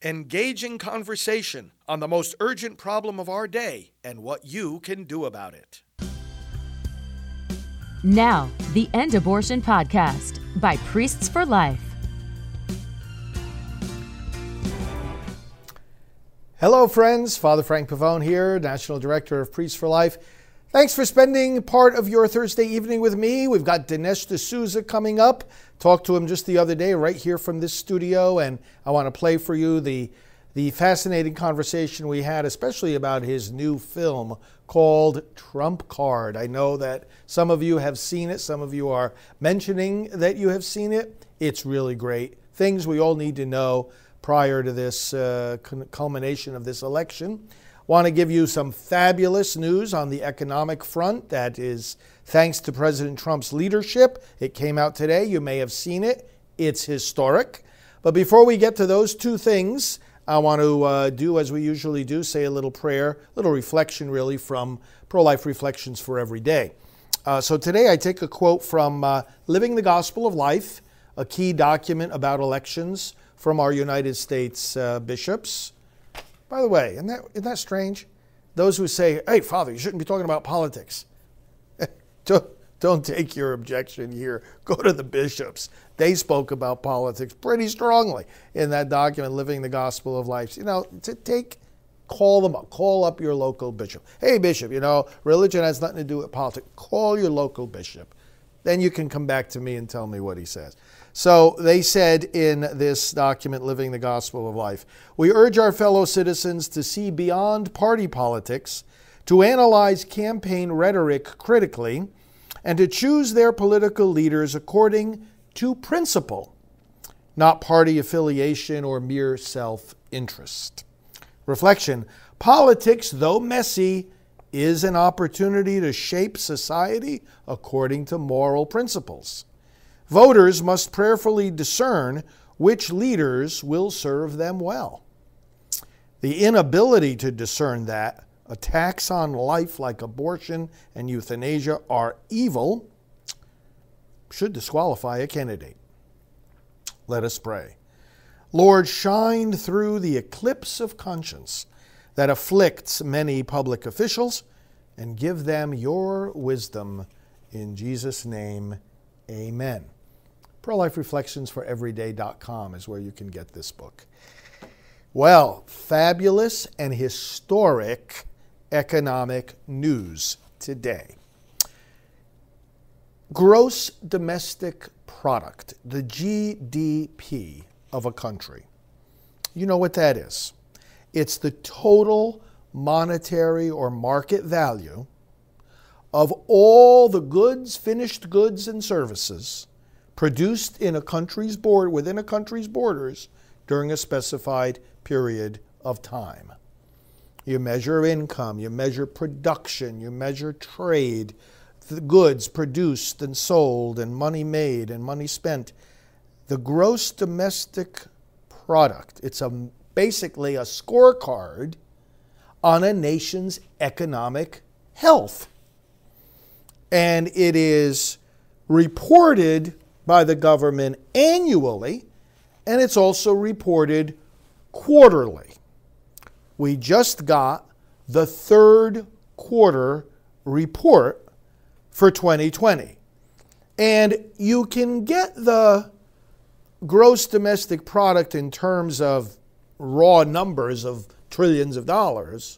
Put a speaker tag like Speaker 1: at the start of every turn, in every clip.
Speaker 1: Engaging conversation on the most urgent problem of our day and what you can do about it.
Speaker 2: Now, the End Abortion Podcast by Priests for Life.
Speaker 3: Hello, friends. Father Frank Pavone here, National Director of Priests for Life. Thanks for spending part of your Thursday evening with me. We've got Dinesh D'Souza coming up. Talked to him just the other day right here from this studio, and I want to play for you the fascinating conversation we had, especially about his new film called Trump Card. I know that some of you have seen it. Some of you are mentioning that you have seen it. It's really great. Things we all need to know prior to this culmination of this election. Want to give you some fabulous news on the economic front. That is thanks to President Trump's leadership. It came out today. You may have seen it. It's historic. But before we get to those two things, I want to do as we usually do, say a little prayer, a little reflection really from Pro-Life Reflections for Every Day. So today I take a quote from Living the Gospel of Life, a key document about elections from our United States bishops. By the way, isn't that strange? Those who say, hey, Father, you shouldn't be talking about politics. Don't take your objection here. Go to the bishops. They spoke about politics pretty strongly in that document, Living the Gospel of Life. You know, call them up. Call up your local bishop. Hey, bishop, religion has nothing to do with politics. Call your local bishop. Then you can come back to me and tell me what he says. So they said in this document, Living the Gospel of Life, we urge our fellow citizens to see beyond party politics, to analyze campaign rhetoric critically, and to choose their political leaders according to principle, not party affiliation or mere self-interest. Reflection, politics, though messy, is an opportunity to shape society according to moral principles. Voters must prayerfully discern which leaders will serve them well. The inability to discern that attacks on life like abortion and euthanasia are evil should disqualify a candidate. Let us pray. Lord, shine through the eclipse of conscience that afflicts many public officials and give them your wisdom. In Jesus' name, amen. Pro-Life Reflections for Everyday.com is where you can get this book. Well, fabulous and historic economic news today. Gross domestic product, the GDP of a country. You know what that is. It's the total monetary or market value of all the goods, finished goods and services produced in a country's within a country's borders during a specified period of time. You measure income, you measure production, you measure trade, the goods produced and sold and money made and money spent. The gross domestic product, it's basically a scorecard on a nation's economic health. And it is reported by the government annually, and it's also reported quarterly. We just got the third quarter report for 2020. And you can get the gross domestic product in terms of raw numbers of trillions of dollars,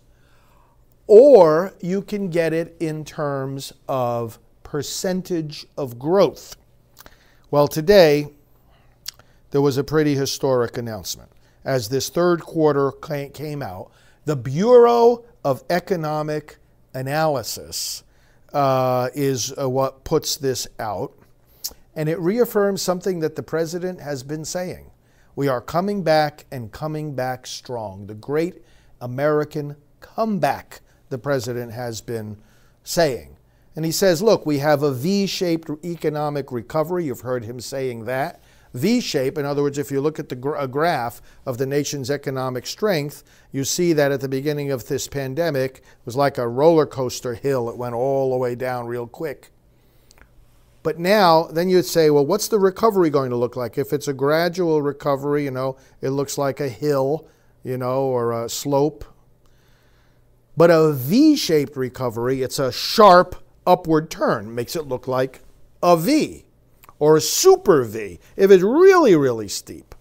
Speaker 3: or you can get it in terms of percentage of growth. Well, today, there was a pretty historic announcement. As this third quarter came out, the Bureau of Economic Analysis is what puts this out. And it reaffirms something that the president has been saying. We are coming back and coming back strong. The great American comeback, the president has been saying. And he says, look, we have a V-shaped economic recovery. You've heard him saying that. V-shape, in other words, if you look at the graph of the nation's economic strength, you see that at the beginning of this pandemic, it was like a roller coaster hill. It went all the way down real quick. But now, then you'd say, well, what's the recovery going to look like? If it's a gradual recovery, it looks like a hill, or a slope. But a V-shaped recovery, it's a sharp upward turn, makes it look like a V or a super V if it's really, really steep.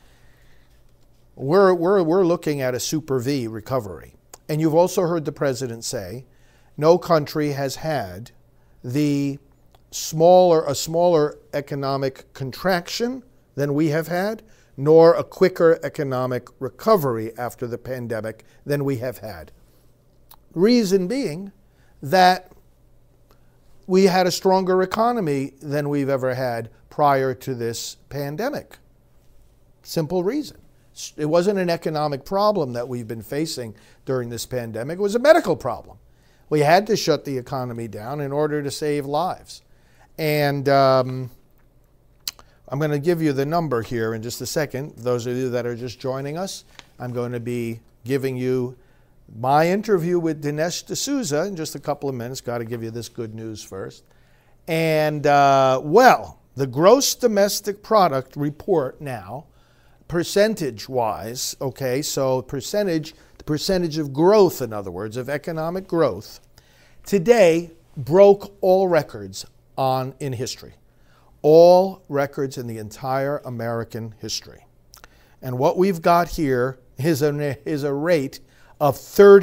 Speaker 3: We're looking at a super V recovery. And you've also heard the president say no country has had a smaller economic contraction than we have had, nor a quicker economic recovery after the pandemic than we have had. Reason being that we had a stronger economy than we've ever had prior to this pandemic. Simple reason. It wasn't an economic problem that we've been facing during this pandemic. It was a medical problem. We had to shut the economy down in order to save lives. And I'm going to give you the number here in just a second. Those of you that are just joining us, I'm going to be giving you my interview with Dinesh D'Souza in just a couple of minutes. Got to give you this good news first. And, the gross domestic product report now, percentage-wise, okay, so the percentage of growth, in other words, of economic growth, today broke all records in history. All records in the entire American history. And what we've got here is a rate of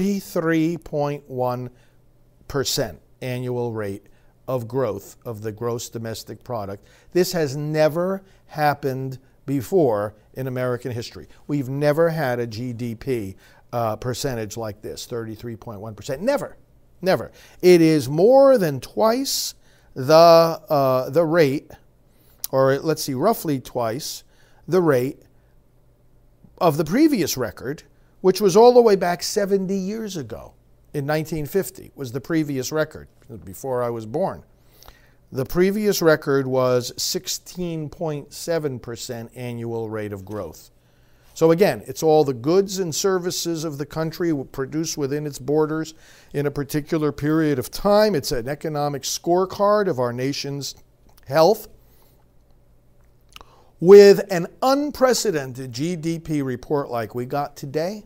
Speaker 3: 33.1% annual rate of growth of the gross domestic product. This has never happened before in American history. We've never had a GDP percentage like this, 33.1%. Never. It is more than twice the rate, or let's see, roughly twice the rate of the previous record, which was all the way back 70 years ago. In 1950 was the previous record, before I was born. The previous record was 16.7% annual rate of growth. So again, it's all the goods and services of the country produced within its borders in a particular period of time. It's an economic scorecard of our nation's health. With an unprecedented GDP report like we got today,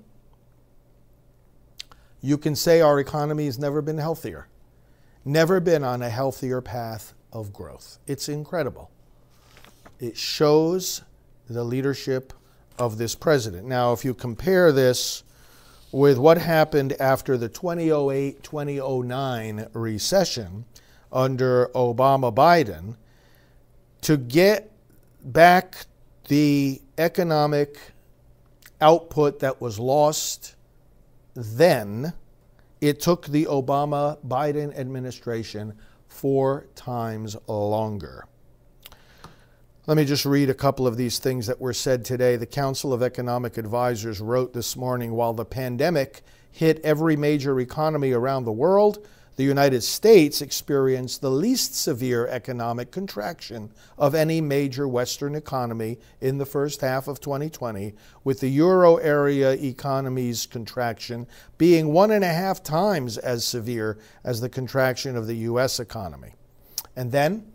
Speaker 3: you can say our economy has never been healthier, never been on a healthier path of growth. It's incredible. It shows the leadership of this president. Now, if you compare this with what happened after the 2008-2009 recession under Obama-Biden, to get back the economic output that was lost then, it took the Obama-Biden administration 4 times longer. Let me just read a couple of these things that were said today. The Council of Economic Advisors wrote this morning, while the pandemic hit every major economy around the world, the United States experienced the least severe economic contraction of any major Western economy in the first half of 2020, with the Euro area economy's contraction being 1.5 times as severe as the contraction of the U.S. economy. And then,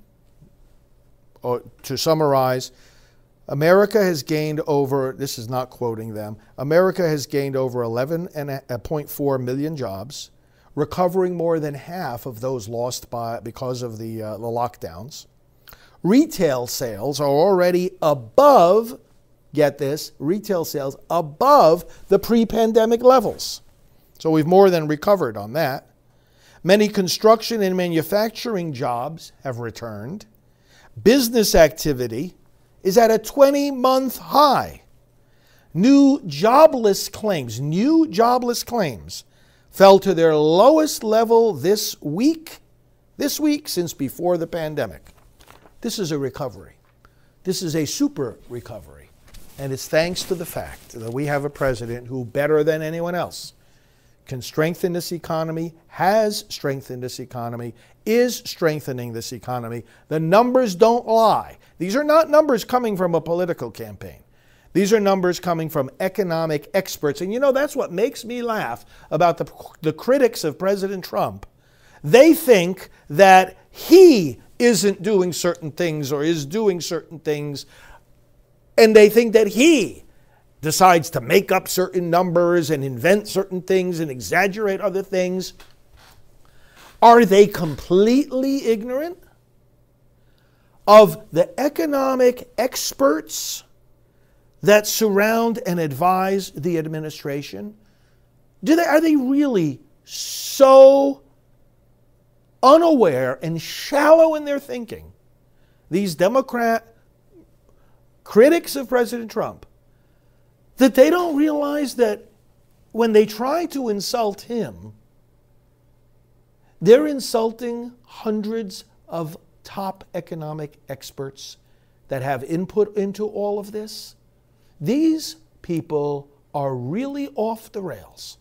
Speaker 3: to summarize, America has gained over, this is not quoting them, America has gained over 11.4 million jobs, recovering more than half of those lost because of the lockdowns. Retail sales are already above, get this, retail sales above the pre-pandemic levels. So we've more than recovered on that. Many construction and manufacturing jobs have returned. Business activity is at a 20-month high. New jobless claims fell to their lowest level this week since before the pandemic. This is a recovery. This is a super recovery. And it's thanks to the fact that we have a president who, better than anyone else, can strengthen this economy, has strengthened this economy, is strengthening this economy. The numbers don't lie. These are not numbers coming from a political campaign. These are numbers coming from economic experts. And that's what makes me laugh about the critics of President Trump. They think that he isn't doing certain things or is doing certain things, and they think that he decides to make up certain numbers and invent certain things and exaggerate other things. Are they completely ignorant of the economic experts that surround and advise the administration? Are they really so unaware and shallow in their thinking, these Democrat critics of President Trump, that they don't realize that when they try to insult him, they're insulting hundreds of top economic experts that have input into all of this? These people are really off the rails.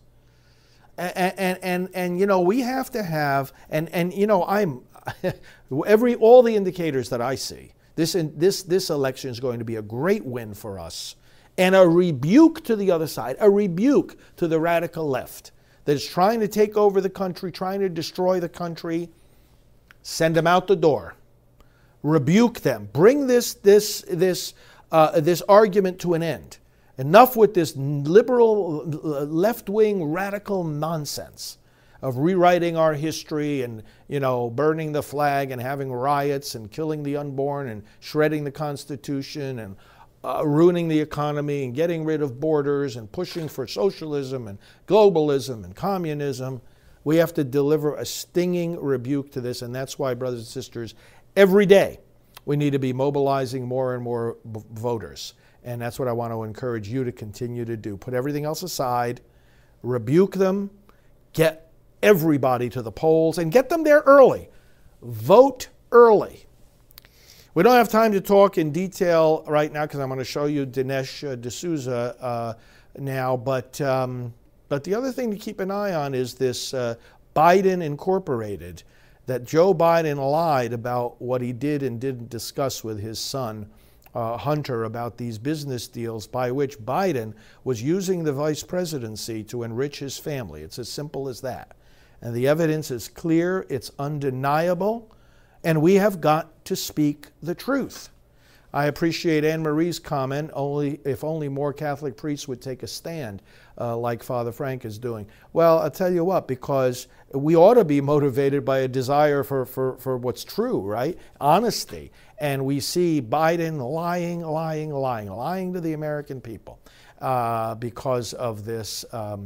Speaker 3: And you know, we have to have, and you know, all the indicators that I see, this election is going to be a great win for us and a rebuke to the other side, a rebuke to the radical left that is trying to take over the country, trying to destroy the country. Send them out the door. Rebuke them. Bring this argument to an end. Enough with this liberal, left-wing, radical nonsense of rewriting our history and, you know, burning the flag and having riots and killing the unborn and shredding the Constitution and ruining the economy and getting rid of borders and pushing for socialism and globalism and communism. We have to deliver a stinging rebuke to this, and that's why, brothers and sisters, every day we need to be mobilizing more and more voters. And that's what I want to encourage you to continue to do. Put everything else aside, rebuke them, get everybody to the polls, and get them there early. Vote early. We don't have time to talk in detail right now because I'm going to show you Dinesh D'Souza now. But the other thing to keep an eye on is this Biden Incorporated, that Joe Biden lied about what he did and didn't discuss with his son, Hunter, about these business deals by which Biden was using the vice presidency to enrich his family. It's as simple as that. And the evidence is clear, it's undeniable, and we have got to speak the truth. I appreciate Anne Marie's comment, if only more Catholic priests would take a stand like Father Frank is doing. Well, I'll tell you what, because we ought to be motivated by a desire for what's true, right? Honesty. And we see Biden lying to the American people because of this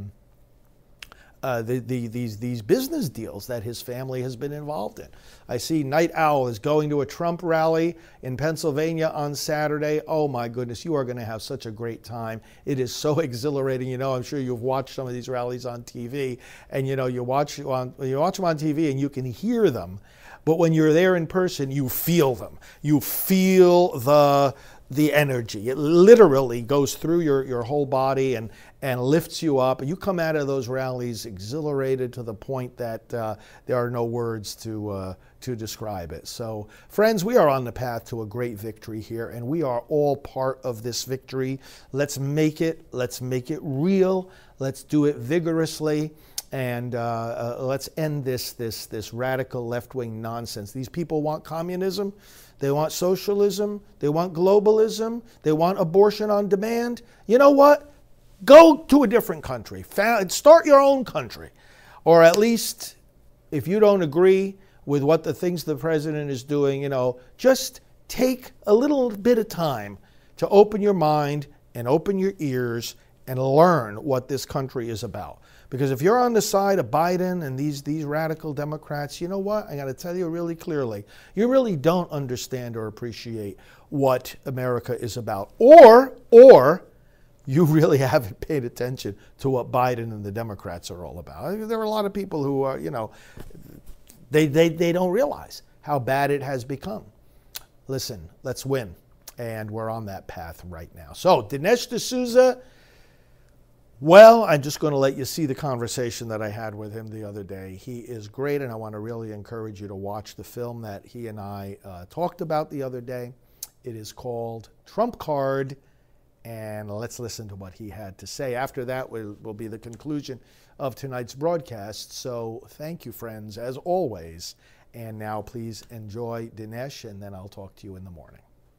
Speaker 3: these business deals that his family has been involved in. I see Night Owl is going to a Trump rally in Pennsylvania on Saturday. Oh my goodness, you are going to have such a great time. It is so exhilarating. You know, I'm sure you've watched some of these rallies on TV, and you know, you watch them on TV and you can hear them. But when you're there in person, you feel them. You feel the energy. It literally goes through your whole body and lifts you up. And you come out of those rallies exhilarated to the point that there are no words to describe it. So, friends, we are on the path to a great victory here, and we are all part of this victory. Let's make it real. Let's do it vigorously. And let's end this radical left-wing nonsense. These people want communism. They want socialism. They want globalism. They want abortion on demand. You know what? Go to a different country. Start your own country. Or at least, if you don't agree with what the things the president is doing, you know, just take a little bit of time to open your mind and open your ears and learn what this country is about. Because if you're on the side of Biden and these radical Democrats, you know what? I got to tell you really clearly, you really don't understand or appreciate what America is about. Or you really haven't paid attention to what Biden and the Democrats are all about. There are a lot of people who are, you know, they don't realize how bad it has become. Listen, let's win. And we're on that path right now. So, Dinesh D'Souza. Well, I'm just going to let you see the conversation that I had with him the other day. He is great, and I want to really encourage you to watch the film that he and I talked about the other day. It is called Trump Card, and let's listen to what he had to say. After that will be the conclusion of tonight's broadcast. So thank you, friends, as always, And now please enjoy Dinesh, and then I'll talk to you in the morning.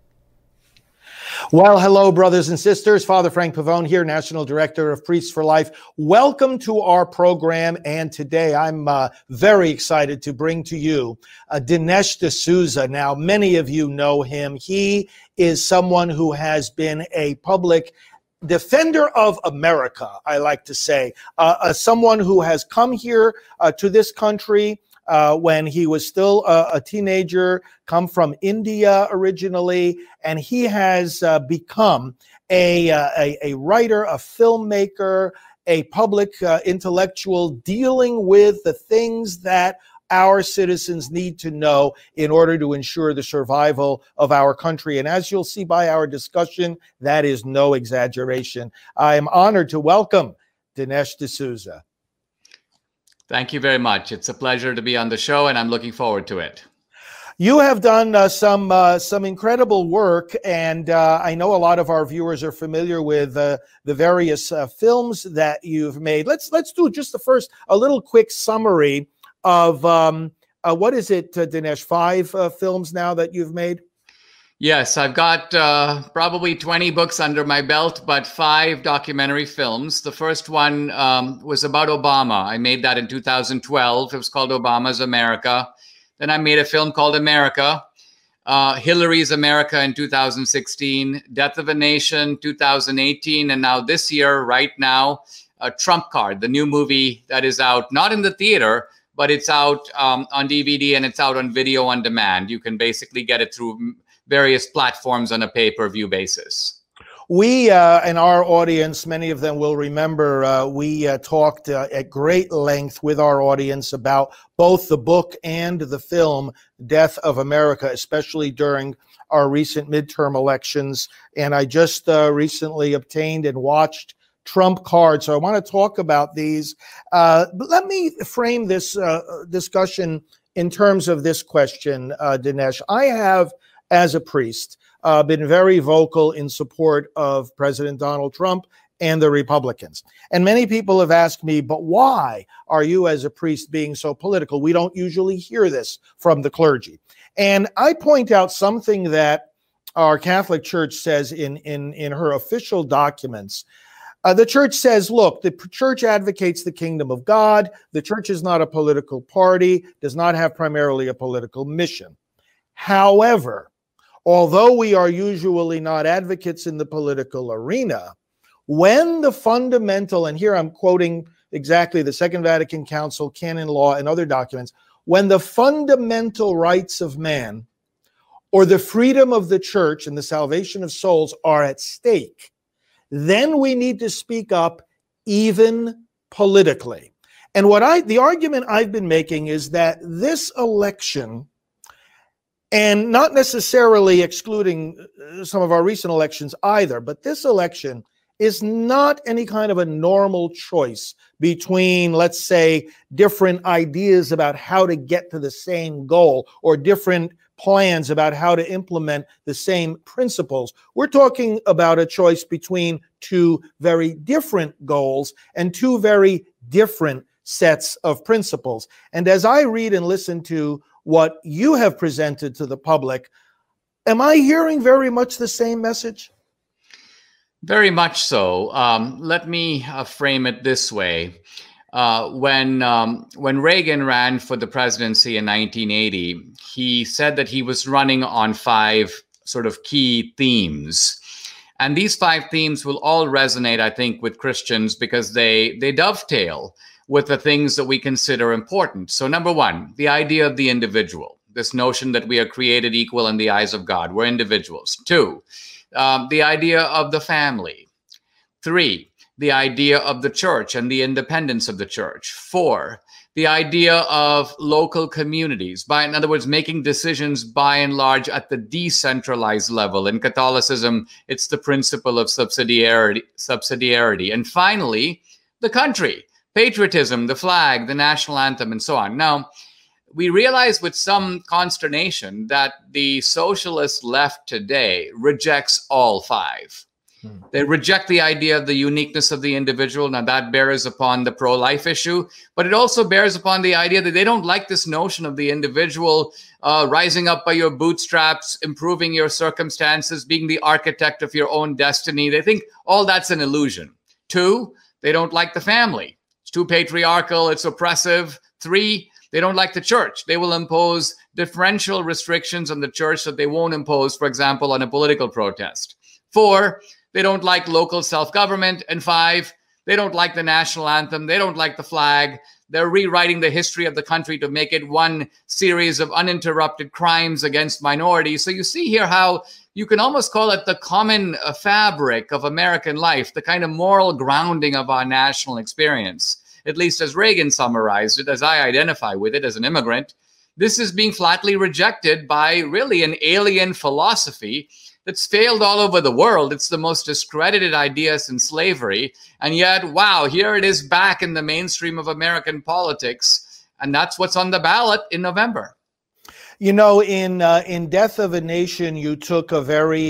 Speaker 3: Well, hello, brothers and sisters. Father Frank Pavone here, National Director of Priests for Life. Welcome to our program. And today I'm very excited to bring to you Dinesh D'Souza. Now, many of you know him. He is someone who has been a public defender of America, I like to say, someone who has come here to this country when he was still a teenager, come from India originally, and he has become a writer, a filmmaker, a public intellectual dealing with the things that our citizens need to know in order to ensure the survival of our country. And as you'll see by our discussion, that is no exaggeration. I am honored to welcome Dinesh D'Souza.
Speaker 4: Thank you very much. It's a pleasure to be on the show, and I'm looking forward to it.
Speaker 3: You have done some incredible work, and I know a lot of our viewers are familiar with the various films that you've made. Let's do just a little quick summary of what is it, Dinesh? 5 films now that you've made?
Speaker 4: Yes, I've got probably 20 books under my belt, but 5 documentary films. The first one was about Obama. I made that in 2012. It was called Obama's America. Then I made a film called America, Hillary's America in 2016, Death of a Nation 2018, and now this year, right now, Trump Card, the new movie that is out, not in the theater, but it's out on DVD and it's out on video on demand. You can basically get it through various platforms on a pay-per-view basis.
Speaker 3: We, in our audience, many of them will remember, we talked at great length with our audience about both the book and the film, Death of America, especially during our recent midterm elections. And I just recently obtained and watched Trump Card. So I want to talk about these. But let me frame this discussion in terms of this question, Dinesh. I have, as a priest, been very vocal in support of President Donald Trump and the Republicans. And many people have asked me, but why are you as a priest being so political? We don't usually hear this from the clergy. And I point out something that our Catholic Church says in her official documents. The church says, look, the church advocates the kingdom of God. The church is not a political party, does not have primarily a political mission. However, although we are usually not advocates in the political arena, when the fundamental, and here I'm quoting exactly the Second Vatican Council, canon law, and other documents, when the fundamental rights of man or the freedom of the church and the salvation of souls are at stake, then we need to speak up even politically. And the argument I've been making is that this election, and not necessarily excluding some of our recent elections either, but this election is not any kind of a normal choice between, let's say, different ideas about how to get to the same goal or different plans about how to implement the same principles. We're talking about a choice between 2 very different goals and 2 very different sets of principles. And as I read and listen to what you have presented to the public, am I hearing very much the same message?
Speaker 4: Very much so. Let me frame it this way. When Reagan ran for the presidency in 1980, he said that he was running on 5 sort of key themes. And these 5 themes will all resonate, I think, with Christians because they dovetail with the things that we consider important. So number 1, the idea of the individual, this notion that we are created equal in the eyes of God. We're individuals. 2, the idea of the family. 3, the idea of the church and the independence of the church. 4, the idea of local communities, in other words, making decisions by and large at the decentralized level. In Catholicism, it's the principle of subsidiarity. And finally, the country, patriotism, the flag, the national anthem, and so on. Now, we realize with some consternation that the socialist left today rejects all 5. They reject the idea of the uniqueness of the individual. Now, that bears upon the pro-life issue, but it also bears upon the idea that they don't like this notion of the individual rising up by your bootstraps, improving your circumstances, being the architect of your own destiny. They think all that's an illusion. 2, they don't like the family. It's too patriarchal, it's oppressive. 3, they don't like the church. They will impose differential restrictions on the church that they won't impose, for example, on a political protest. 4, they don't like local self-government. And 5, they don't like the national anthem. They don't like the flag. They're rewriting the history of the country to make it one series of uninterrupted crimes against minorities. So you see here how you can almost call it the common fabric of American life, the kind of moral grounding of our national experience, at least as Reagan summarized it, as I identify with it as an immigrant. This is being flatly rejected by really an alien philosophy that's failed all over the world. It's the most discredited idea since slavery. And yet, wow, here it is back in the mainstream of American politics. And that's what's on the ballot in November.
Speaker 3: You know, in Death of a Nation, you took a very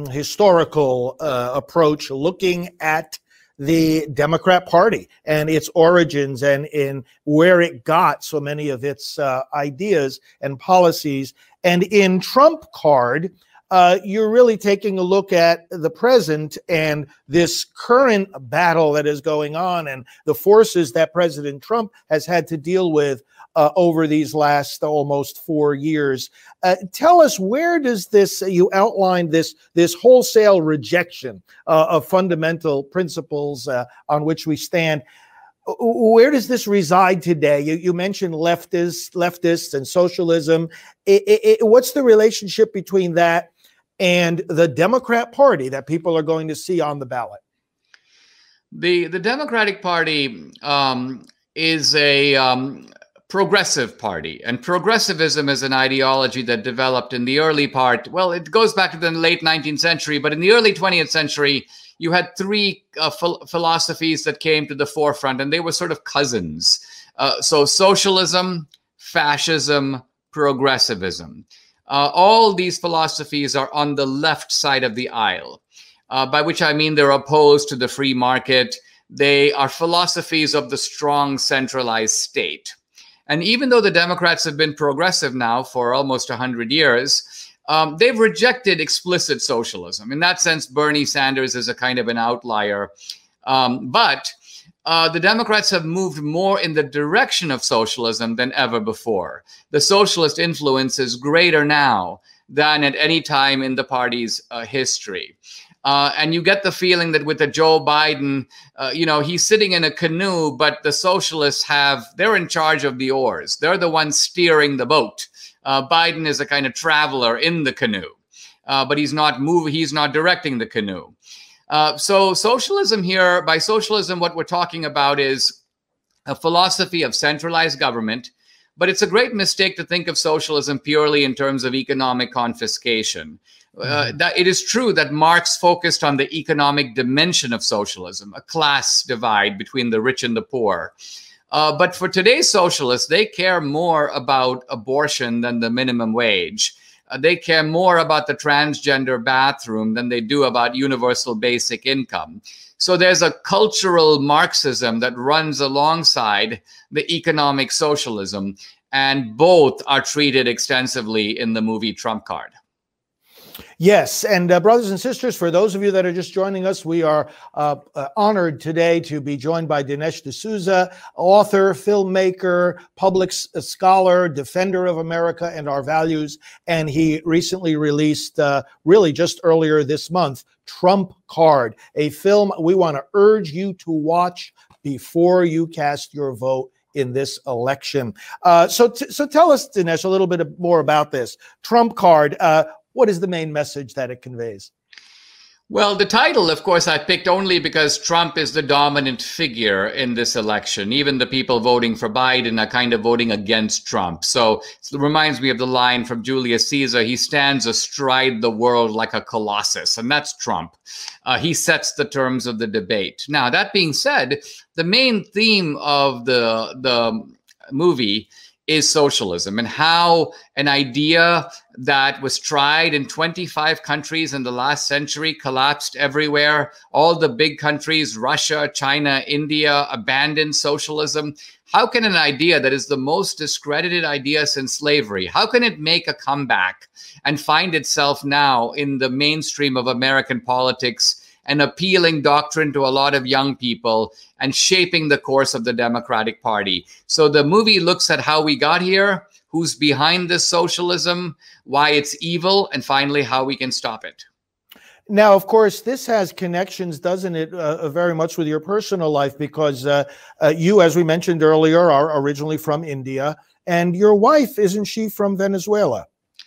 Speaker 3: historical approach looking at the Democrat Party and its origins and in where it got so many of its ideas and policies. And in Trump Card, you're really taking a look at the present and this current battle that is going on and the forces that President Trump has had to deal with over these last almost 4 years. Tell us, where does this, you outlined this wholesale rejection of fundamental principles on which we stand. Where does this reside today? You mentioned leftists and socialism. What's the relationship between that and the Democrat Party that people are going to see on the ballot?
Speaker 4: The Democratic Party is a progressive party, and progressivism is an ideology that developed in the early part. Well, it goes back to the late 19th century, but in the early 20th century, you had 3 philosophies that came to the forefront, and they were sort of cousins. So socialism, fascism, progressivism. All these philosophies are on the left side of the aisle, by which I mean they're opposed to the free market. They are philosophies of the strong centralized state. And even though the Democrats have been progressive now for almost 100 years, they've rejected explicit socialism. In that sense, Bernie Sanders is a kind of an outlier. But the Democrats have moved more in the direction of socialism than ever before. The socialist influence is greater now than at any time in the party's history. And you get the feeling that with the Joe Biden, he's sitting in a canoe, but the socialists they're in charge of the oars. They're the ones steering the boat. Biden is a kind of traveler in the canoe, but he's not directing the canoe. So socialism here, by socialism, what we're talking about is a philosophy of centralized government, but it's a great mistake to think of socialism purely in terms of economic confiscation. That it is true that Marx focused on the economic dimension of socialism, a class divide between the rich and the poor. But for today's socialists, they care more about abortion than the minimum wage. They care more about the transgender bathroom than they do about universal basic income. So there's a cultural Marxism that runs alongside the economic socialism, and both are treated extensively in the movie Trump Card.
Speaker 3: Yes, and brothers and sisters, for those of you that are just joining us, we are honored today to be joined by Dinesh D'Souza, author, filmmaker, public scholar, defender of America and our values, and he recently released, really just earlier this month, Trump Card, a film we want to urge you to watch before you cast your vote in this election. So tell us, Dinesh, a little bit more about this Trump Card. What is the main message that it conveys?
Speaker 4: Well, the title, of course, I picked only because Trump is the dominant figure in this election. Even the people voting for Biden are kind of voting against Trump. So it reminds me of the line from Julius Caesar: he stands astride the world like a colossus. And that's Trump. He sets the terms of the debate. Now, that being said, the main theme of the movie is socialism, and how an idea that was tried in 25 countries in the last century collapsed everywhere. All the big countries, Russia, China, India, abandoned socialism. How can an idea that is the most discredited idea since slavery, how can it make a comeback and find itself now in the mainstream of American politics, an appealing doctrine to a lot of young people and shaping the course of the Democratic Party? So the movie looks at how we got here, who's behind this socialism, why it's evil, and finally how we can stop it.
Speaker 3: Now, of course, this has connections, doesn't it, very much with your personal life, because you, as we mentioned earlier, are originally from India, and your wife, isn't she from Venezuela?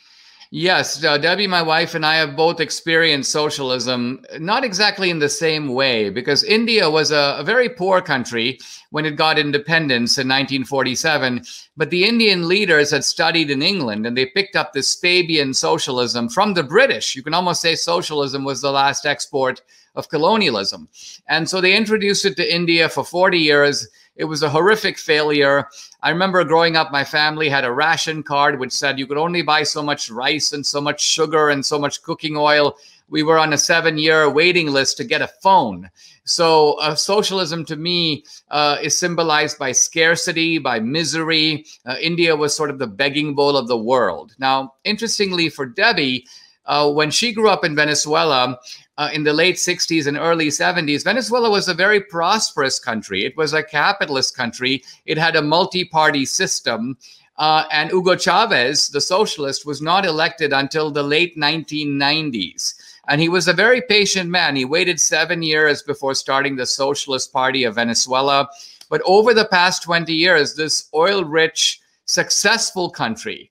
Speaker 4: Yes, Debbie, my wife, and I have both experienced socialism, not exactly in the same way, because India was a very poor country when it got independence in 1947. But the Indian leaders had studied in England, and they picked up this Fabian socialism from the British. You can almost say socialism was the last export of colonialism. And so they introduced it to India for 40 years. It was a horrific failure. I remember growing up, my family had a ration card which said you could only buy so much rice and so much sugar and so much cooking oil. We were on a 7-year waiting list to get a phone. So socialism to me is symbolized by scarcity, by misery. India was sort of the begging bowl of the world. Now, interestingly for Debbie, when she grew up in Venezuela, in the late 60s and early 70s, Venezuela was a very prosperous country. It was a capitalist country. It had a multi-party system. And Hugo Chavez, the socialist, was not elected until the late 1990s. And he was a very patient man. He waited 7 years before starting the Socialist Party of Venezuela. But over the past 20 years, this oil-rich, successful country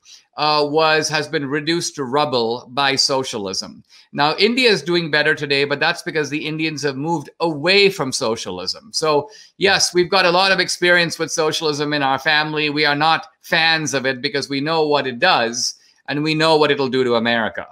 Speaker 4: has been reduced to rubble by socialism. Now, India is doing better today, but that's because the Indians have moved away from socialism. So, yes, we've got a lot of experience with socialism in our family. We are not fans of it because we know what it does and we know what it'll do to America.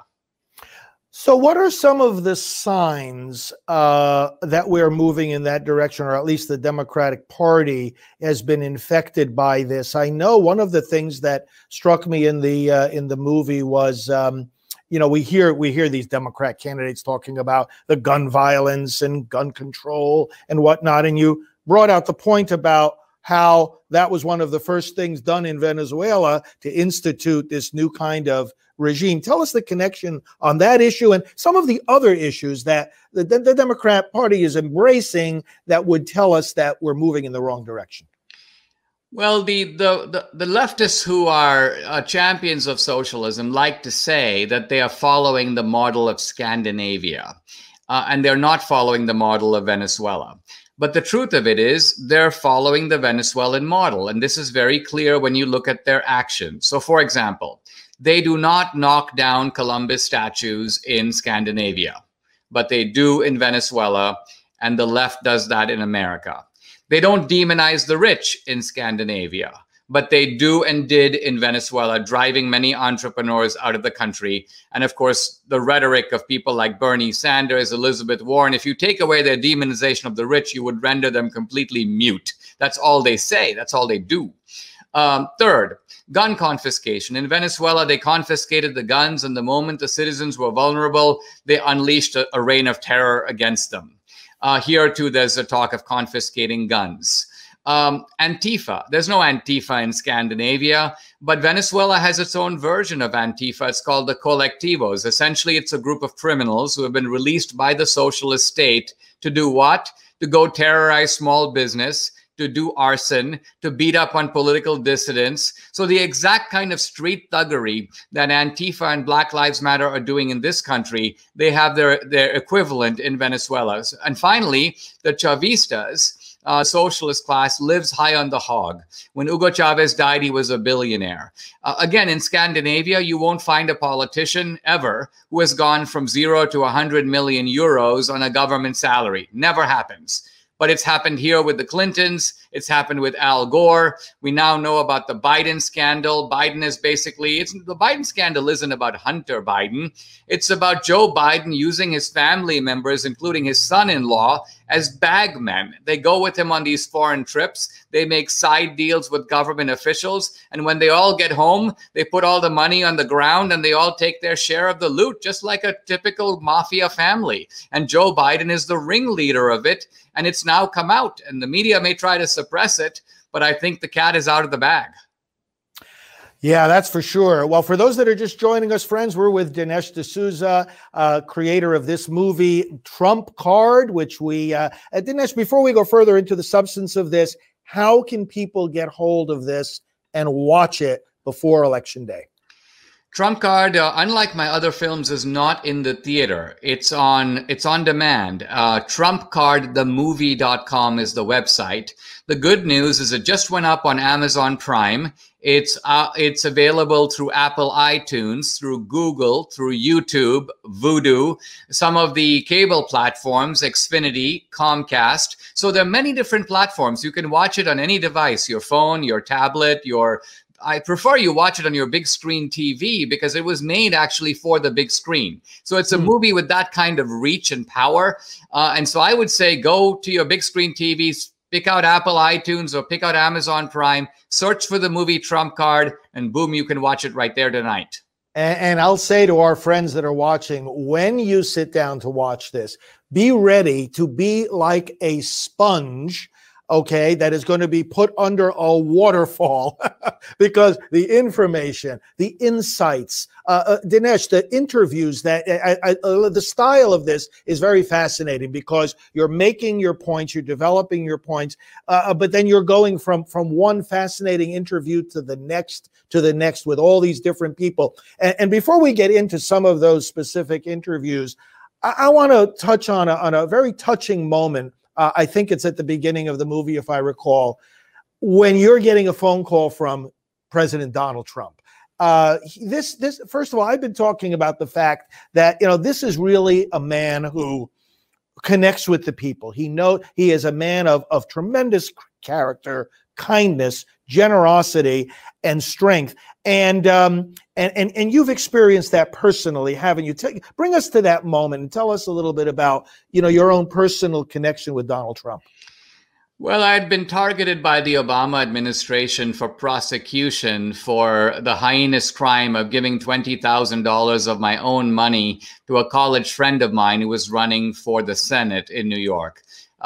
Speaker 3: So what are some of the signs that we're moving in that direction, or at least the Democratic Party has been infected by this? I know one of the things that struck me in the movie was, we hear these Democrat candidates talking about the gun violence and gun control and whatnot, and you brought out the point about how that was one of the first things done in Venezuela to institute this new kind of regime. Tell us the connection on that issue and some of the other issues that the Democrat Party is embracing that would tell us that we're moving in the wrong direction.
Speaker 4: Well, the leftists who are champions of socialism like to say that they are following the model of Scandinavia, and they're not following the model of Venezuela. But the truth of it is they're following the Venezuelan model, and this is very clear when you look at their actions. So, for example, they do not knock down Columbus statues in Scandinavia, but they do in Venezuela, and the left does that in America. They don't demonize the rich in Scandinavia, but they do and did in Venezuela, driving many entrepreneurs out of the country. And of course, the rhetoric of people like Bernie Sanders, Elizabeth Warren, if you take away their demonization of the rich, you would render them completely mute. That's all they say. That's all they do. Third, gun confiscation. In Venezuela, they confiscated the guns, and the moment the citizens were vulnerable, they unleashed a reign of terror against them. Here, too, there's a talk of confiscating guns. Antifa. There's no Antifa in Scandinavia, but Venezuela has its own version of Antifa. It's called the Colectivos. Essentially, it's a group of criminals who have been released by the socialist state to do what? To go terrorize small business, to do arson, to beat up on political dissidents. So the exact kind of street thuggery that Antifa and Black Lives Matter are doing in this country, they have their equivalent in Venezuela. And finally, the Chavistas, socialist class, lives high on the hog. When Hugo Chavez died, he was a billionaire. Again, in Scandinavia, you won't find a politician ever who has gone from 0 to 100 million euros on a government salary. Never happens. But it's happened here with the Clintons. It's happened with Al Gore. We now know about the Biden scandal. Biden is basically, the Biden scandal isn't about Hunter Biden. It's about Joe Biden using his family members, including his son-in-law, as bagmen. They go with him on these foreign trips. They make side deals with government officials. And when they all get home, they put all the money on the ground and they all take their share of the loot, just like a typical mafia family. And Joe Biden is the ringleader of it. And it's now come out. And the media may try to suppress it, but I think the cat is out of the bag.
Speaker 3: Yeah, that's for sure. Well, for those that are just joining us, friends, we're with Dinesh D'Souza, creator of this movie, Trump Card, which we, Dinesh, before we go further into the substance of this, how can people get hold of this and watch it before Election Day?
Speaker 4: Trump Card, unlike my other films, is not in the theater. It's on demand. TrumpCardTheMovie.com is the website. The good news is it just went up on Amazon Prime. It's available through Apple iTunes, through Google, through YouTube, Vudu, some of the cable platforms, Xfinity, Comcast. So there are many different platforms. You can watch it on any device, your phone, your tablet, I prefer you watch it on your big screen TV because it was made actually for the big screen. So it's a movie with that kind of reach and power. And so I would say go to your big screen TVs, pick out Apple iTunes or pick out Amazon Prime, search for the movie Trump Card, and boom, you can watch it right there tonight.
Speaker 3: And I'll say to our friends that are watching, when you sit down to watch this, be ready to be like a sponge, okay, that is going to be put under a waterfall because the information, the insights, Dinesh, the interviews, the style of this is very fascinating because you're making your points, you're developing your points, but then you're going from one fascinating interview to the next with all these different people. And before we get into some of those specific interviews, I want to touch on a very touching moment. I think it's at the beginning of the movie, if I recall, when you're getting a phone call from President Donald Trump. This first of all, I've been talking about the fact that, this is really a man who connects with the people. He is a man of tremendous character, kindness, generosity, and strength. And you've experienced that personally, haven't you? Bring us to that moment and tell us a little bit about, your own personal connection with Donald Trump.
Speaker 4: Well, I'd been targeted by the Obama administration for prosecution for the heinous crime of giving $20,000 of my own money to a college friend of mine who was running for the Senate in New York.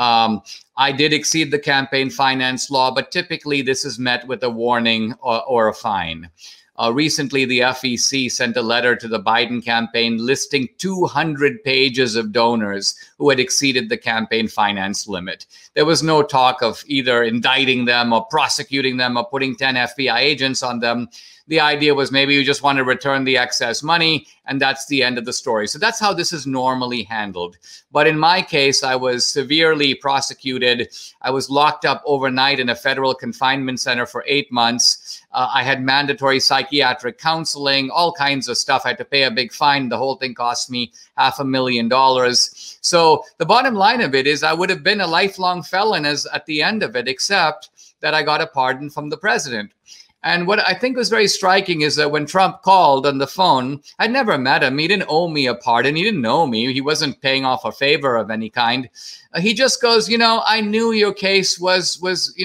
Speaker 4: I did exceed the campaign finance law, but typically this is met with a warning or a fine. Recently, the FEC sent a letter to the Biden campaign listing 200 pages of donors who had exceeded the campaign finance limit. There was no talk of either indicting them or prosecuting them or putting 10 FBI agents on them. The idea was maybe you just want to return the excess money, and that's the end of the story. So that's how this is normally handled. But in my case, I was severely prosecuted. I was locked up overnight in a federal confinement center for 8 months. I had mandatory psychiatric counseling, all kinds of stuff. I had to pay a big fine. The whole thing cost me $500,000. So the bottom line of it is I would have been a lifelong felon at the end of it, except that I got a pardon from the president. And what I think was very striking is that when Trump called on the phone, I'd never met him. He didn't owe me a pardon. He didn't know me. He wasn't paying off a favor of any kind. He just goes, I knew your case was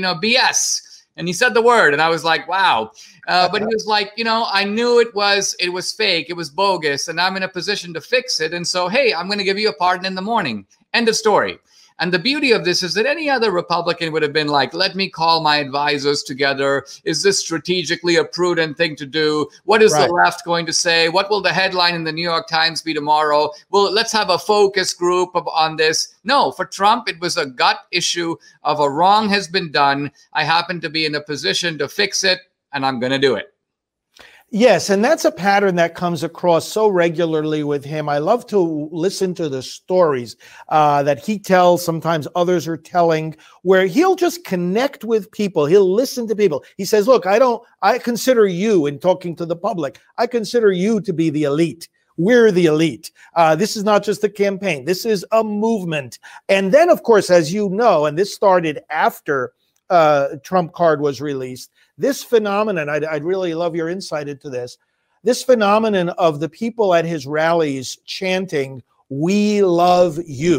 Speaker 4: BS. And he said the word, and I was like, wow. But he was like, I knew it was fake. It was bogus, and I'm in a position to fix it. And so, hey, I'm going to give you a pardon in the morning. End of story. And the beauty of this is that any other Republican would have been like, let me call my advisors together. Is this strategically a prudent thing to do? What is the left going to say? What will the headline in the New York Times be tomorrow? Well, let's have a focus group on this. No, for Trump, it was a gut issue of a wrong has been done. I happen to be in a position to fix it, and I'm going to do it.
Speaker 3: Yes, and that's a pattern that comes across so regularly with him. I love to listen to the stories that he tells, sometimes others are telling, where he'll just connect with people. He'll listen to people. He says, look, I consider you, in talking to the public, I consider you to be the elite. We're the elite. This is not just a campaign. This is a movement. And then, of course, as you know, and this started after Trump Card was released, this phenomenon, I'd really love your insight into this, this phenomenon of the people at his rallies chanting, "We love you."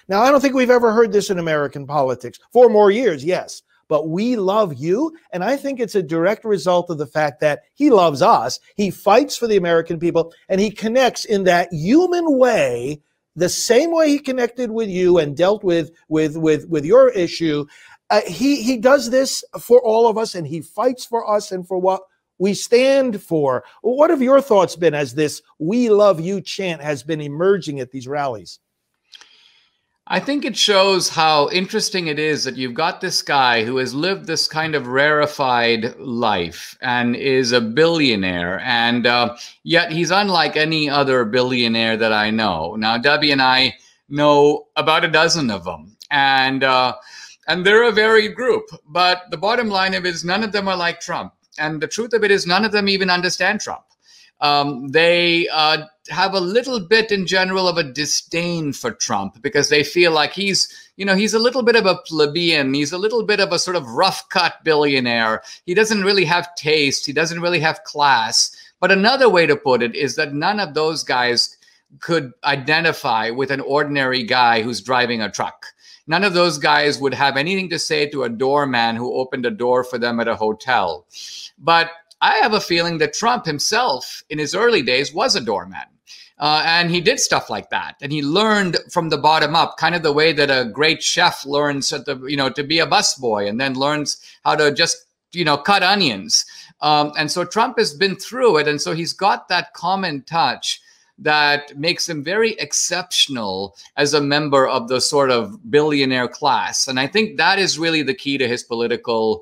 Speaker 3: Now, I don't think we've ever heard this in American politics. 4 more years, yes, but we love you. And I think it's a direct result of the fact that he loves us. He fights for the American people, and he connects in that human way, the same way he connected with you and dealt with your issue. He does this for all of us, and he fights for us and for what we stand for. What have your thoughts been as this "We Love You" chant has been emerging at these rallies?
Speaker 4: I think it shows how interesting it is that you've got this guy who has lived this kind of rarefied life and is a billionaire, and yet he's unlike any other billionaire that I know. Now, Debbie and I know about a dozen of them, and they're a varied group. But the bottom line of it is none of them are like Trump. And the truth of it is none of them even understand Trump. They have a little bit in general of a disdain for Trump because they feel like he's a little bit of a plebeian. He's a little bit of a sort of rough cut billionaire. He doesn't really have taste. He doesn't really have class. But another way to put it is that none of those guys could identify with an ordinary guy who's driving a truck. None of those guys would have anything to say to a doorman who opened a door for them at a hotel. But I have a feeling that Trump himself, in his early days, was a doorman. And he did stuff like that. And he learned from the bottom up, kind of the way that a great chef learns to be a busboy and then learns how to just, cut onions. And so Trump has been through it. And so he's got that common touch that makes him very exceptional as a member of the sort of billionaire class. And I think that is really the key to his political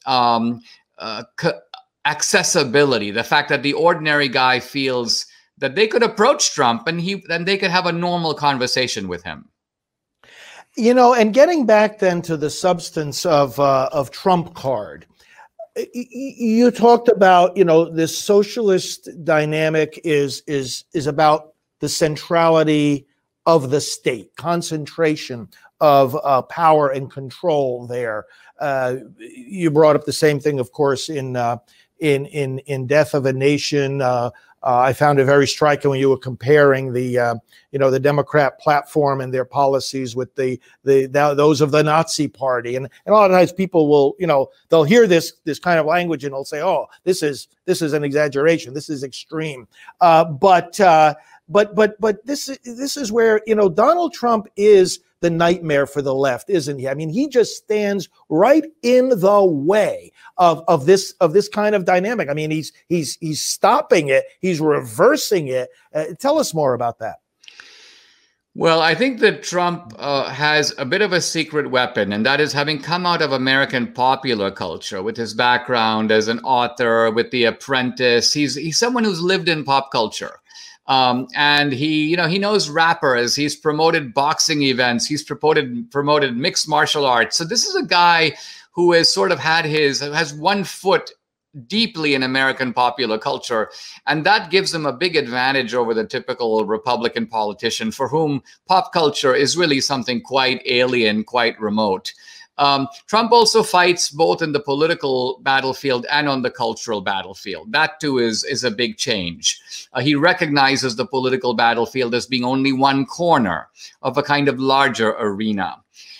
Speaker 4: accessibility, the fact that the ordinary guy feels that they could approach Trump and they could have a normal conversation with him.
Speaker 3: And getting back then to the substance of Trump card, you talked about, this socialist dynamic is about the centrality of the state, concentration of power and control there. You brought up the same thing, of course, in Death of a Nation. I found it very striking when you were comparing the Democrat platform and their policies with those of the Nazi Party, and a lot of times people will, they'll hear this kind of language and they'll say, "Oh, this is an exaggeration. This is extreme." But this is where Donald Trump is the nightmare for the left, isn't he? I mean, he just stands right in the way of this kind of dynamic. I mean, he's stopping it, he's reversing it. Tell us more about that.
Speaker 4: Well, I think that Trump has a bit of a secret weapon, and that is having come out of American popular culture with his background as an author, with The Apprentice. He's someone who's lived in pop culture. And he knows rappers. He's promoted boxing events. He's promoted mixed martial arts. So this is a guy who has sort of has one foot deeply in American popular culture. And that gives him a big advantage over the typical Republican politician for whom pop culture is really something quite alien, quite remote. Trump also fights both in the political battlefield and on the cultural battlefield. That too is a big change. He recognizes the political battlefield as being only one corner of a kind of larger arena.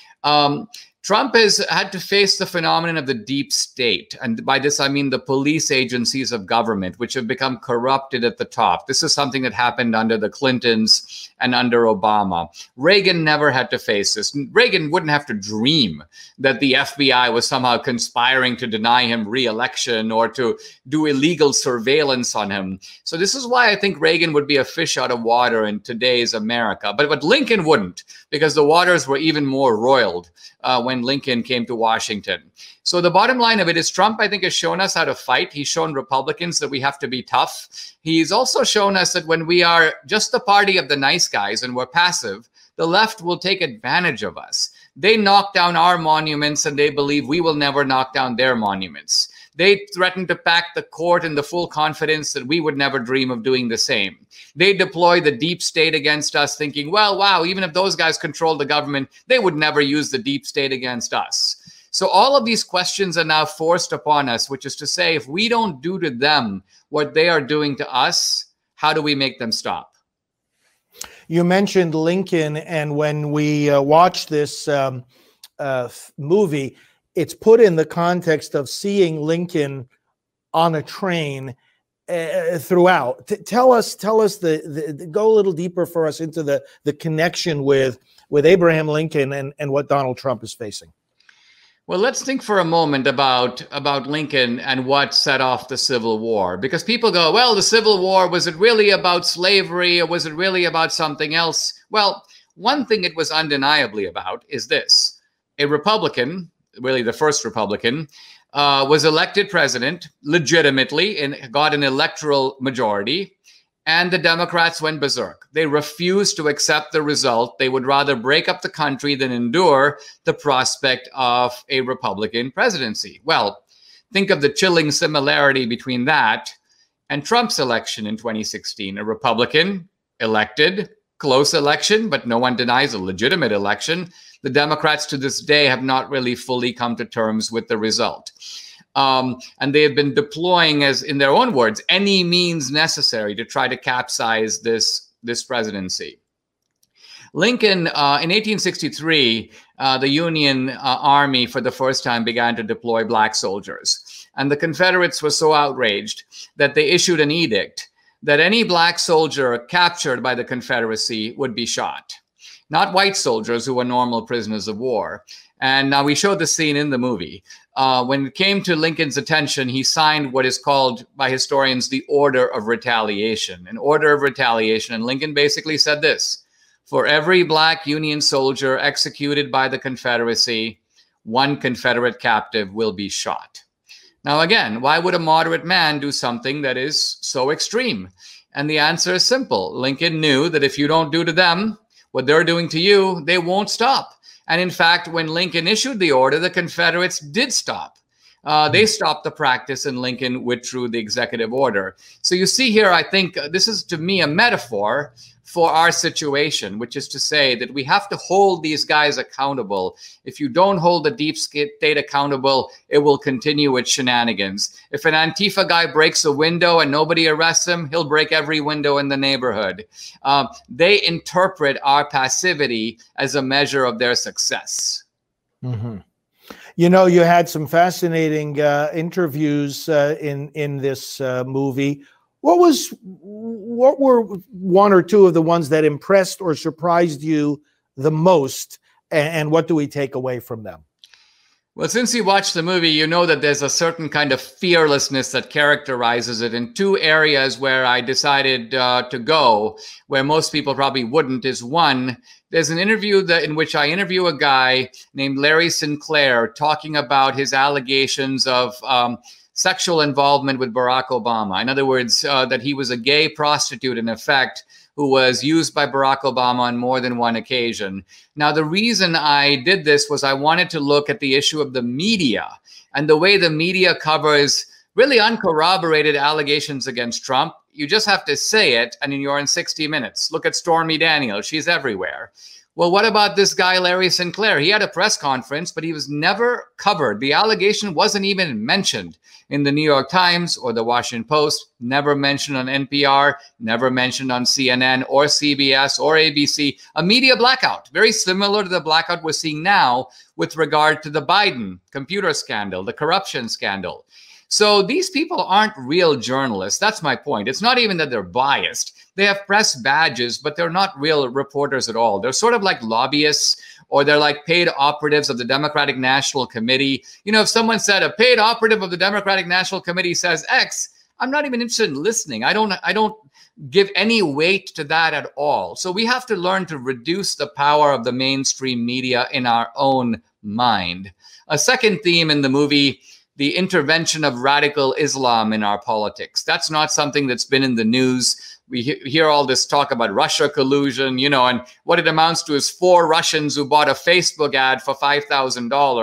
Speaker 4: Trump has had to face the phenomenon of the deep state. And by this, I mean the police agencies of government, which have become corrupted at the top. This is something that happened under the Clintons and under Obama. Reagan never had to face this. Reagan wouldn't have to dream that the FBI was somehow conspiring to deny him re-election or to do illegal surveillance on him. So this is why I think Reagan would be a fish out of water in today's America. But Lincoln wouldn't, because the waters were even more roiled when Lincoln came to Washington. So the bottom line of it is Trump, I think, has shown us how to fight. He's shown Republicans that we have to be tough. He's also shown us that when we are just the party of the nice guys and we're passive, the left will take advantage of us. They knock down our monuments and they believe we will never knock down their monuments. They threaten to pack the court in the full confidence that we would never dream of doing the same. They deploy the deep state against us thinking, well, wow, even if those guys control the government, they would never use the deep state against us. So all of these questions are now forced upon us, which is to say, if we don't do to them what they are doing to us, how do we make them stop?
Speaker 3: You mentioned Lincoln, and when we watch this movie, it's put in the context of seeing Lincoln on a train throughout. Tell us go a little deeper for us into the connection with Abraham Lincoln and what Donald Trump is facing.
Speaker 4: Well, let's think for a moment about Lincoln and what set off the Civil War. Because people go, well, the Civil War, was it really about slavery or was it really about something else? Well, one thing it was undeniably about is this. A Republican, really the first Republican, was elected president legitimately and got an electoral majority. And the Democrats went berserk. They refused to accept the result. They would rather break up the country than endure the prospect of a Republican presidency. Well, think of the chilling similarity between that and Trump's election in 2016. A Republican elected, close election, but no one denies a legitimate election. The Democrats to this day have not really fully come to terms with the result. And they have been deploying, as in their own words, any means necessary to try to capsize this presidency. Lincoln, in 1863, the Union Army for the first time began to deploy black soldiers. And the Confederates were so outraged that they issued an edict that any black soldier captured by the Confederacy would be shot. Not white soldiers who were normal prisoners of war. And now we showed the scene in the movie. When it came to Lincoln's attention, he signed what is called by historians the Order of Retaliation, an order of retaliation. And Lincoln basically said this: for every black Union soldier executed by the Confederacy, one Confederate captive will be shot. Now, again, why would a moderate man do something that is so extreme? And the answer is simple. Lincoln knew that if you don't do to them what they're doing to you, they won't stop. And in fact, when Lincoln issued the order, the Confederates did stop. They stopped the practice and Lincoln withdrew the executive order. So you see here, I think this is to me a metaphor for our situation, which is to say that we have to hold these guys accountable. If you don't hold the deep state accountable, it will continue its shenanigans. If an Antifa guy breaks a window and nobody arrests him, he'll break every window in the neighborhood. They interpret our passivity as a measure of their success.
Speaker 3: Mm-hmm. You know, you had some fascinating interviews in this movie. What were one or two of the ones that impressed or surprised you the most, and what do we take away from them?
Speaker 4: Well, since you watched the movie, you know that there's a certain kind of fearlessness that characterizes it. In two areas where I decided to go, where most people probably wouldn't, is one, there's an interview in which I interview a guy named Larry Sinclair talking about his allegations of sexual involvement with Barack Obama. In other words, that he was a gay prostitute, in effect, who was used by Barack Obama on more than one occasion. Now, the reason I did this was I wanted to look at the issue of the media and the way the media covers really uncorroborated allegations against Trump. You just have to say it, and you're in 60 Minutes. Look at Stormy Daniels. She's everywhere. Well, what about this guy, Larry Sinclair? He had a press conference, but he was never covered. The allegation wasn't even mentioned in the New York Times or the Washington Post, never mentioned on NPR, never mentioned on CNN or CBS or ABC. A media blackout, very similar to the blackout we're seeing now with regard to the Biden computer scandal, the corruption scandal. So these people aren't real journalists. That's my point. It's not even that they're biased. They have press badges, but they're not real reporters at all. They're sort of like lobbyists, or they're like paid operatives of the Democratic National Committee. You know, if someone said a paid operative of the Democratic National Committee says X, I'm not even interested in listening. I don't give any weight to that at all. So we have to learn to reduce the power of the mainstream media in our own mind. A second theme in the movie, the intervention of radical Islam in our politics. That's not something that's been in the news. We hear all this talk about Russia collusion, you know, and what it amounts to is 4 Russians who bought a Facebook ad for $5,000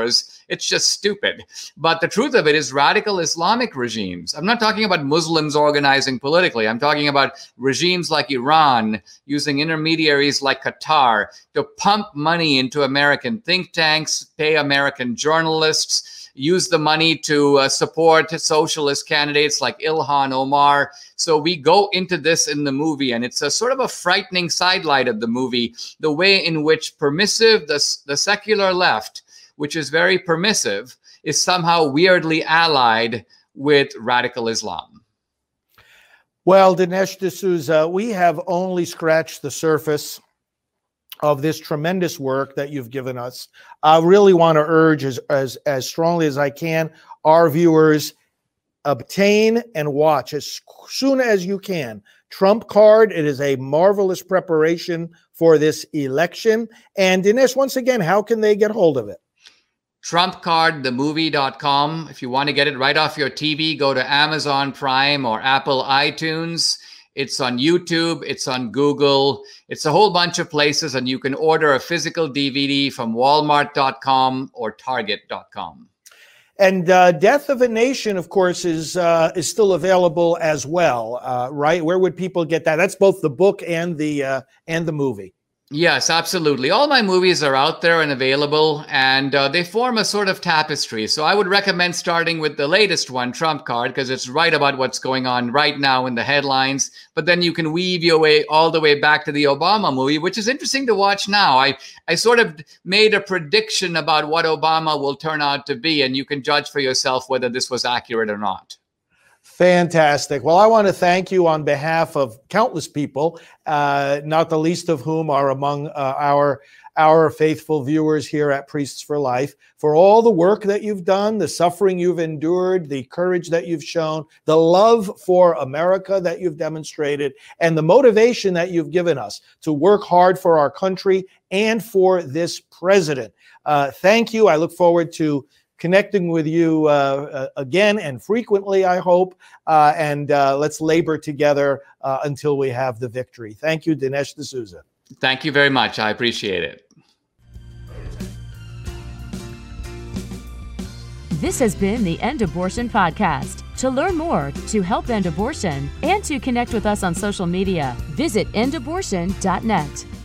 Speaker 4: It's just stupid. But the truth of it is radical Islamic regimes. I'm not talking about Muslims organizing politically. I'm talking about regimes like Iran using intermediaries like Qatar to pump money into American think tanks, pay American journalists, use the money to support socialist candidates like Ilhan Omar. So we go into this in the movie, and it's a sort of a frightening sidelight of the movie, the way in which permissive, the secular left, which is very permissive, is somehow weirdly allied with radical Islam.
Speaker 3: Well, Dinesh D'Souza, we have only scratched the surface of this tremendous work that you've given us. I really want to urge as strongly as I can, our viewers, obtain and watch as soon as you can Trump Card. It is a marvelous preparation for this election. And Dinesh, once again, how can they get hold of it?
Speaker 4: TrumpCardTheMovie.com. If you want to get it right off your TV, go to Amazon Prime or Apple iTunes. It's on YouTube. It's on Google. It's a whole bunch of places, and you can order a physical DVD from Walmart.com or Target.com.
Speaker 3: And Death of a Nation, of course, is still available as well, right? Where would people get that? That's both the book and the movie.
Speaker 4: Yes, absolutely. All my movies are out there and available, and they form a sort of tapestry. So I would recommend starting with the latest one, Trump Card, because it's right about what's going on right now in the headlines. But then you can weave your way all the way back to the Obama movie, which is interesting to watch now. I sort of made a prediction about what Obama will turn out to be, and you can judge for yourself whether this was accurate or not.
Speaker 3: Fantastic. Well, I want to thank you on behalf of countless people, not the least of whom are among our faithful viewers here at Priests for Life, for all the work that you've done, the suffering you've endured, the courage that you've shown, the love for America that you've demonstrated, and the motivation that you've given us to work hard for our country and for this president. Thank you. I look forward to connecting with you again and frequently, I hope, and let's labor together until we have the victory. Thank you, Dinesh D'Souza.
Speaker 4: Thank you very much. I appreciate it.
Speaker 2: This has been the End Abortion Podcast. To learn more, to help end abortion, and to connect with us on social media, visit endabortion.net.